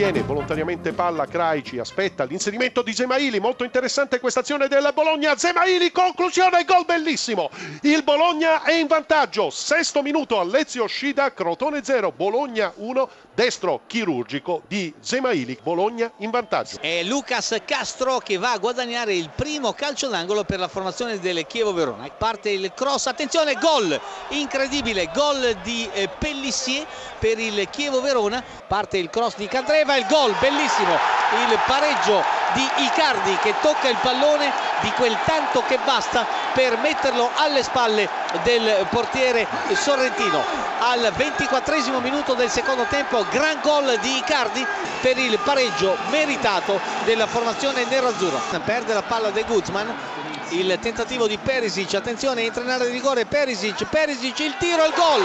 tiene volontariamente palla Kraici, aspetta l'inserimento di Zemaili, molto interessante questa azione del Bologna. Zemaili, conclusione, gol bellissimo. Il Bologna è in vantaggio. Sesto minuto, Alessio Scida, Crotone 0, Bologna 1, destro chirurgico di Zemaili, Bologna in vantaggio. È Lucas Castro che va a guadagnare il primo calcio d'angolo per la formazione del Chievo Verona. Parte il cross, attenzione, gol incredibile, gol di Pellissier per il Chievo Verona. Parte il cross di Candreva, il gol bellissimo, il pareggio di Icardi che tocca il pallone di quel tanto che basta per metterlo alle spalle del portiere sorrentino. Al 24esimo minuto del secondo tempo, gran gol di Icardi per il pareggio meritato della formazione nerazzurra. Perde la palla De Guzman, il tentativo di Perisic, attenzione, entra in area di rigore Perisic, il tiro, il gol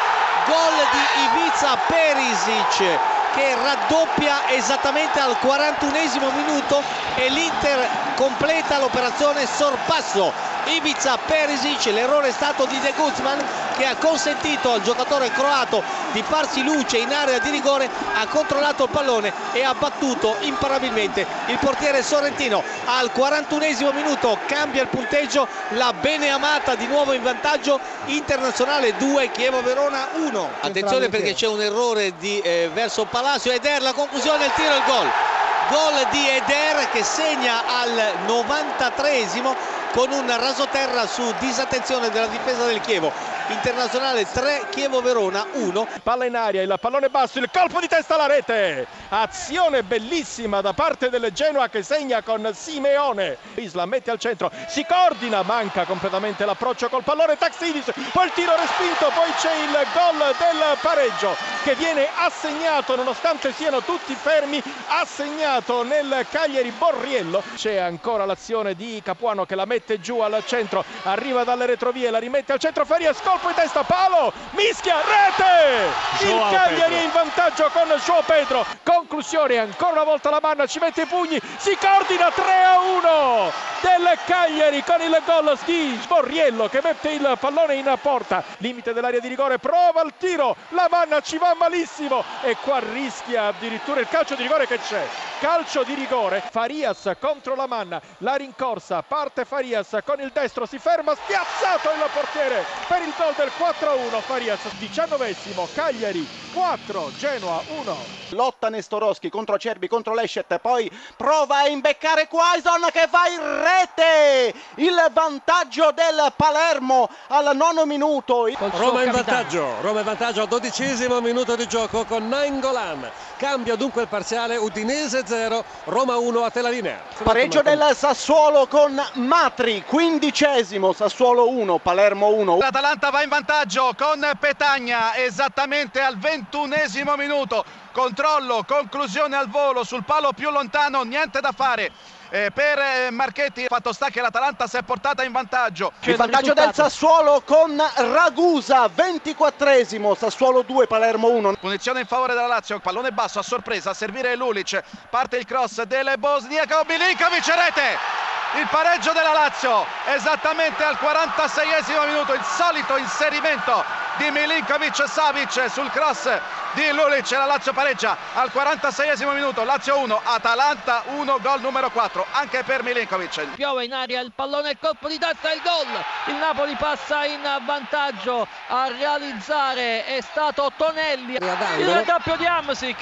di Ivica Perisic che raddoppia esattamente al 41esimo minuto e l'Inter completa l'operazione sorpasso. Ivica Perisic, l'errore è stato di De Guzman che ha consentito al giocatore croato di farsi luce in area di rigore, ha controllato il pallone e ha battuto imparabilmente il portiere sorrentino. Al 41esimo minuto cambia il punteggio, la beneamata di nuovo in vantaggio, Internazionale 2, Chievo Verona 1. Attenzione perché c'è un errore verso Palacio, Eder, la conclusione, il tiro e il gol. Gol di Eder che segna al 93esimo con un rasoterra su disattenzione della difesa del Chievo. Internazionale 3, Chievo Verona 1. Palla in aria, il pallone basso, il colpo di testa alla rete. Azione bellissima da parte del Genoa che segna con Simeone. Isla mette al centro, si coordina, manca completamente l'approccio col pallone Taxidis, poi il tiro respinto, poi c'è il gol del pareggio che viene assegnato nonostante siano tutti fermi, assegnato nel Cagliari Borriello. C'è ancora l'azione di Capuano che la mette giù al centro, arriva dalle retrovie, la rimette al centro, Farias, colpo in testa, palo, mischia, rete! Il Cagliari è in vantaggio con João Pedro. Conclusione, ancora una volta la Manna ci mette i pugni, si coordina, 3-1 del Cagliari con il gol di Borriello che mette il pallone in porta, limite dell'area di rigore, prova il tiro, la Manna ci va malissimo e qua rischia addirittura il calcio di rigore che c'è. Calcio di rigore, Farias contro la Manna, la rincorsa, parte Farias con il destro, si ferma, spiazzato il portiere per il gol del 4-1. Farias, 19esimo, Cagliari 4, Genoa 1. Lotta Nestorowski contro Acerbi, contro Leschet, poi prova a imbeccare Quaison che va in rete, il vantaggio del Palermo al 9° minuto. Roma in vantaggio al 12esimo minuto di gioco con Nainggolan. Cambia dunque il parziale, Udinese 0, Roma 1 a te la linea. Pareggio del Sassuolo con Matri, 15esimo, Sassuolo 1, Palermo 1. L'Atalanta va in vantaggio con Petagna esattamente al 21esimo minuto. Controllo, conclusione al volo sul palo più lontano, niente da fare per Marchetti. Fatto sta che l'Atalanta si è portata in vantaggio. Il vantaggio del Sassuolo con Ragusa, 24esimo, Sassuolo 2, Palermo 1. Punizione in favore della Lazio, pallone basso a sorpresa, a servire Lulic, parte il cross del bosniaco Milinkovic, rete! Il pareggio della Lazio esattamente al 46esimo minuto, il solito inserimento di Milinkovic Savic sul cross di Lulic, la Lazio pareggia al 46esimo minuto, Lazio 1, Atalanta 1, gol numero 4 anche per Milinkovic. Piove in aria il pallone, il colpo di testa, il gol, il Napoli passa in vantaggio, a realizzare è stato Tonelli. Il raddoppio di Hamsik,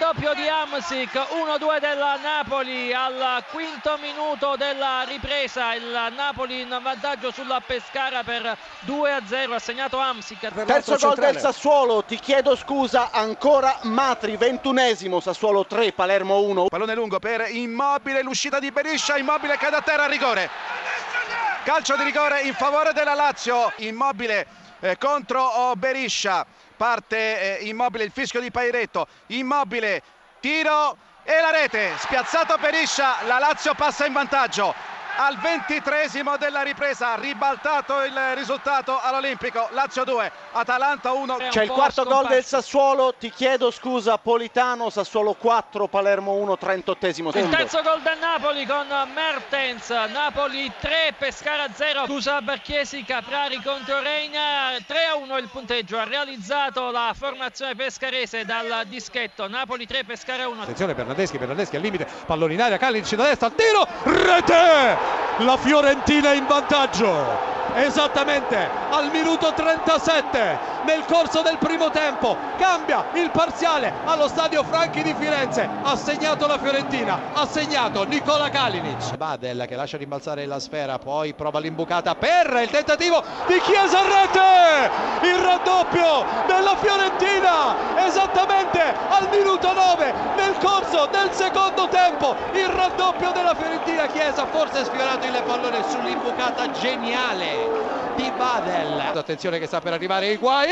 1-2 della Napoli al 5° minuto della ripresa, il Napoli in vantaggio sulla Pescara per 2-0, ha segnato Hamsik. Terzo gol del Sassuolo, ti chiedo scusa, ancora Matri, 21esimo, Sassuolo 3, Palermo 1. Pallone lungo per Immobile, l'uscita di Beriscia, Immobile cade a terra, rigore. Calcio di rigore in favore della Lazio, Immobile contro Beriscia, parte Immobile, il fischio di Pairetto, Immobile, tiro e la rete, spiazzato Beriscia, la Lazio passa in vantaggio al 23esimo della ripresa, ribaltato il risultato all'Olimpico. Lazio 2, Atalanta 1. C'è il quarto gol del Sassuolo, ti chiedo scusa Politano, Sassuolo 4, Palermo 1, 38esimo Il secondo. terzo gol del Napoli con Mertens, Napoli 3, Pescara 0, scusa Barchiesi, Caprari contro Reina, 3-1 il punteggio, ha realizzato la formazione pescarese dal dischetto, Napoli 3, Pescara 1. Attenzione Bernardeschi al limite, pallone in aria, Kalinic da destra, tiro, rete! La Fiorentina in vantaggio, esattamente al minuto 37 nel corso del primo tempo, cambia il parziale allo stadio Franchi di Firenze, ha segnato la Fiorentina, ha segnato Nikola Kalinic. Badel che lascia rimbalzare la sfera, poi prova l'imbucata per il tentativo di Chiesa, rete! Il raddoppio della Fiorentina, esattamente al minuto 9 nel corso del secondo tempo, il raddoppio della Fiorentina. Chiesa forse ha sfiorato il pallone sull'imbucata geniale di Badel. Attenzione che sta per arrivare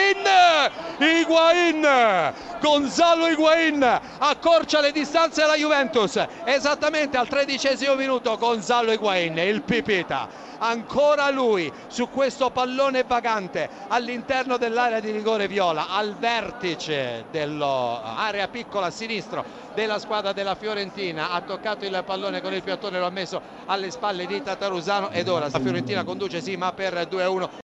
Higuain, Gonzalo Higuain accorcia le distanze alla Juventus, esattamente al 13esimo minuto Gonzalo Higuain, il pipita. Ancora lui su questo pallone vagante all'interno dell'area di rigore viola, al vertice dell'area piccola a sinistro della squadra della Fiorentina, ha toccato il pallone con il piattone, lo ha messo alle spalle di Tatarusano ed ora la Fiorentina conduce sì ma per 2-1.